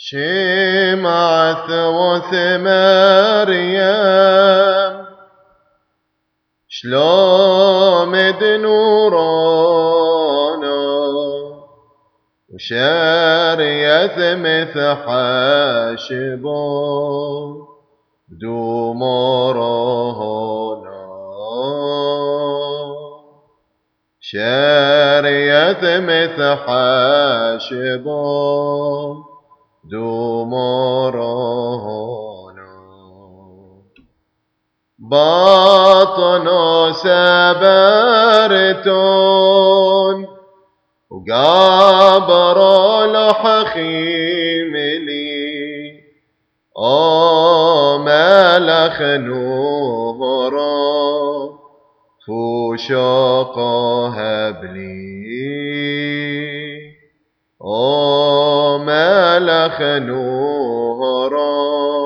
شمعة وثماريم شلوم دنورانا وشارية مثحاشبون دمرهنا شارية مثحاشبون دمرهنا باطن سبرتون وقابر الحخيم لي ملخ نورا فوشق هبلي ملخ نورا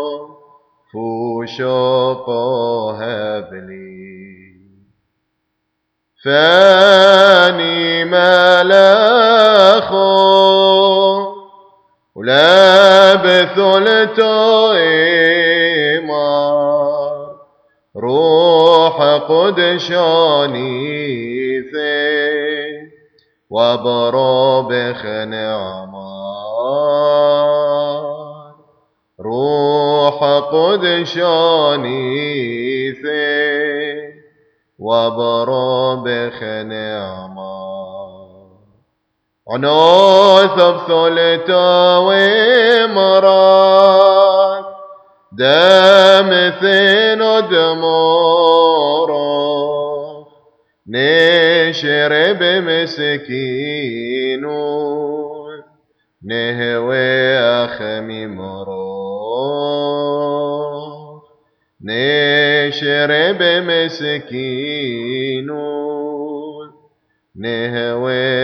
فوشق هبلي فاني ملخو ولابث التويمار روح قدشاني ثي وبرابخ نعمار روح قدشاني ثي وبرابخ نعمار عنوث بثلتا ومرات دمثين ودمورا نشرب مسكينون نهوي أخمي مروح نشرب مسكينون نهوي